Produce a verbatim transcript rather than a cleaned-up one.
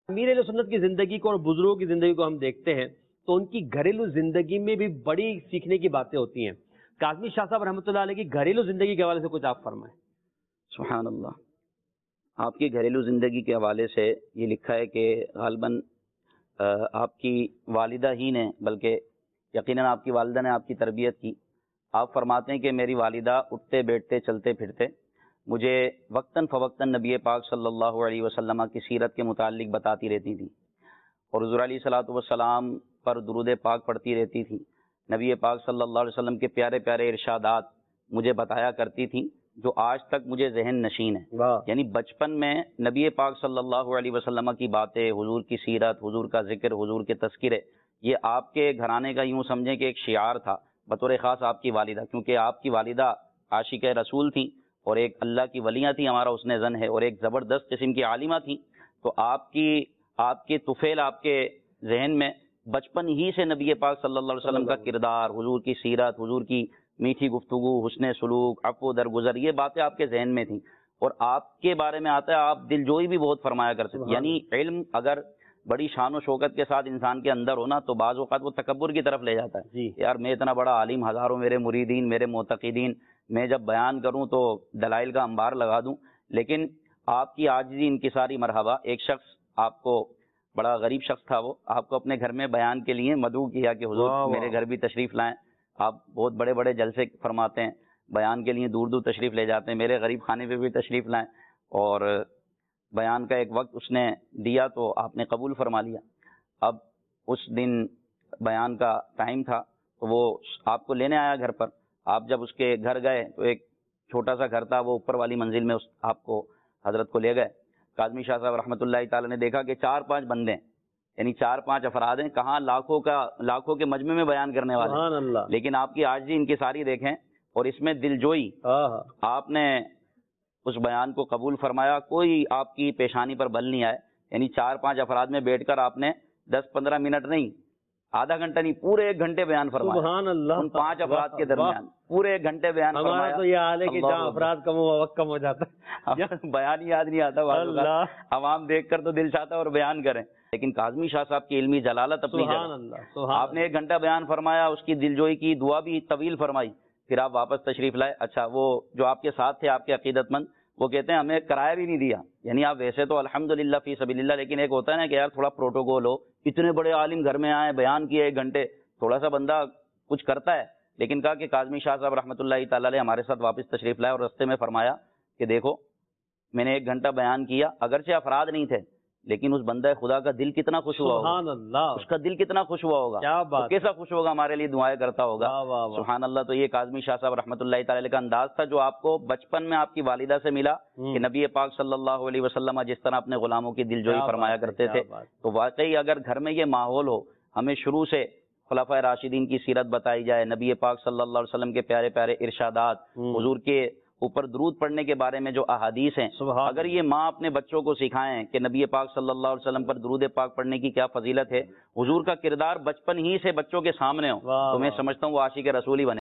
امیر اہل سنت کی زندگی کو اور بزرگوں کی زندگی کو ہم دیکھتے ہیں تو ان کی گھریلو زندگی میں بھی بڑی سیکھنے کی باتیں ہوتی ہیں۔ کاظمی شاہ صاحب رحمۃ اللہ علیہ کی گھریلو زندگی کے حوالے سے کچھ آپ فرمائیں۔ سبحان اللہ۔ آپ کی گھریلو زندگی کے حوالے سے یہ لکھا ہے کہ غالباً آپ کی والدہ ہی نے، بلکہ یقیناً آپ کی والدہ نے آپ کی تربیت کی۔ آپ فرماتے ہیں کہ میری والدہ اٹھتے بیٹھتے چلتے پھرتے مجھے وقتاً فوقتاً نبی پاک صلی اللہ علیہ وسلم کی سیرت کے متعلق بتاتی رہتی تھی، اور حضور علیہ الصلوۃ والسلام پر درود پاک پڑھتی رہتی تھی۔ نبی پاک صلی اللہ علیہ وسلم کے پیارے پیارے ارشادات مجھے بتایا کرتی تھیں، جو آج تک مجھے ذہن نشین ہے۔ یعنی بچپن میں نبی پاک صلی اللہ علیہ وسلم کی باتیں، حضور کی سیرت، حضور کا ذکر، حضور کے تذکرے، یہ آپ کے گھرانے کا یوں سمجھیں کہ ایک شعار تھا بطور خاص آپ کی والدہ، کیونکہ آپ کی والدہ عاشق رسول تھیں اور ایک اللہ کی ولیاں تھیں، ہمارا حسن ظن ہے، اور ایک زبردست قسم کی عالمہ تھیں۔ تو آپ کی آپ کے طفیل آپ کے ذہن میں بچپن ہی سے نبی پاک صلی اللہ علیہ وسلم کا کردار، حضور کی سیرت، حضور کی میٹھی گفتگو، حسن سلوک، عفو درگزر، یہ باتیں آپ کے ذہن میں تھیں۔ اور آپ کے بارے میں آتا ہے آپ دل جوئی بھی بہت فرمایا کرتے تھے۔ یعنی علم اگر بڑی شان و شوکت کے ساتھ انسان کے اندر ہونا تو بعض اوقات وہ تکبر کی طرف لے جاتا ہے۔ جی یار میں اتنا بڑا عالم، ہزاروں میرے مریدین، میرے معتقدین، میں جب بیان کروں تو دلائل کا انبار لگا دوں۔ لیکن آپ کی عاجزی انکساری مرحبا، ایک شخص آپ کو، بڑا غریب شخص تھا وہ، آپ کو اپنے گھر میں بیان کے لیے مدعو کیا کہ حضور میرے گھر بھی تشریف لائیں۔ آپ بہت بڑے بڑے جلسے فرماتے ہیں، بیان کے لیے دور دور تشریف لے جاتے ہیں، میرے غریب خانے پہ بھی تشریف لائیں۔ اور بیان کا ایک وقت اس نے دیا تو آپ نے قبول فرما لیا۔ اب اس دن بیان کا ٹائم تھا تو وہ آپ کو لینے آیا گھر پر۔ آپ جب اس کے گھر گئے تو ایک چھوٹا سا گھر تھا، وہ اوپر والی منزل میں اس آپ کو حضرت کو لے گئے۔ کاظمی شاہ صاحب رحمۃ اللہ تعالی نے دیکھا کہ چار پانچ بندے ہیں، یعنی چار پانچ افراد ہیں، کہاں لاکھوں کا لاکھوں کے مجمع میں بیان کرنے والے، سبحان اللہ، لیکن آپ کی عاجزی ان کی ساری دیکھیں اور اس میں دل جوئی، آپ نے اس بیان کو قبول فرمایا۔ کوئی آپ کی پیشانی پر بل نہیں آئے، یعنی چار پانچ افراد میں بیٹھ کر آپ نے دس پندرہ منٹ نہیں، آدھا گھنٹہ نہیں، پورے ایک گھنٹے بیان فرمایا، سبحان اللہ، ان پانچ افراد کے درمیان پورے ایک گھنٹے بیان فرمایا۔ ہمارا تو یہ حال ہے کہ جہاں افراد کم ہو وقت کم ہو جاتا ہے، بیان ہی یاد نہیں آتا، عوام دیکھ کر تو دل چاہتا ہے اور بیان کریں، لیکن کاظمی شاہ صاحب کی علمی جلالت اپنی جگہ۔ آپ نے ایک گھنٹہ بیان فرمایا، اس کی دلجوئی کی، دعا بھی طویل فرمائی، پھر آپ واپس تشریف لائے۔ اچھا وہ جو آپ کے ساتھ تھے آپ کے عقیدت مند، وہ کہتے ہیں ہمیں کرایہ بھی نہیں دیا، یعنی آپ ویسے تو الحمدللہ فی سبیل اللہ، لیکن ایک ہوتا ہے نا کہ یار تھوڑا پروٹوکول ہو، اتنے بڑے عالم گھر میں آئے، بیان کیے ایک گھنٹے، تھوڑا سا بندہ کچھ کرتا ہے۔ لیکن کہا کہ کاظمی شاہ صاحب رحمۃ اللہ تعالی علیہ ہمارے ساتھ واپس تشریف لائے، اور رستے میں فرمایا کہ دیکھو میں نے ایک گھنٹہ بیان کیا، اگرچہ افراد نہیں تھے لیکن اس بندہ خدا کا دل کتنا خوش ہوا ہوگا، سبحان اللہ، اس کا دل کتنا خوش ہوا ہوگا، کیا بات، کیسا خوش ہوگا، ہمارے لیے دعائیں کرتا ہوگا، سبحان اللہ۔ تو یہ کاظمی شاہ صاحب رحمۃ اللہ تعالی علیہ کا انداز تھا جو آپ کو بچپن میں آپ کی والدہ سے ملا کہ نبی پاک صلی اللہ علیہ وسلم جس طرح اپنے غلاموں کی دلجوئی فرمایا کرتے تھے۔ تو واقعی اگر گھر میں یہ ماحول ہو، ہمیں شروع سے خلفائے راشدین کی سیرت بتائی جائے، نبی پاک صلی اللہ علیہ وسلم کے پیارے پیارے ارشادات، حضور کے اوپر درود پڑھنے کے بارے میں جو احادیث ہیں، اگر یہ ماں اپنے بچوں کو سکھائیں کہ نبی پاک صلی اللہ علیہ وسلم پر درود پاک پڑھنے کی کیا فضیلت ہے، حضور کا کردار بچپن ہی سے بچوں کے سامنے ہو، تو میں سمجھتا ہوں وہ عاشق رسول ہی بنے۔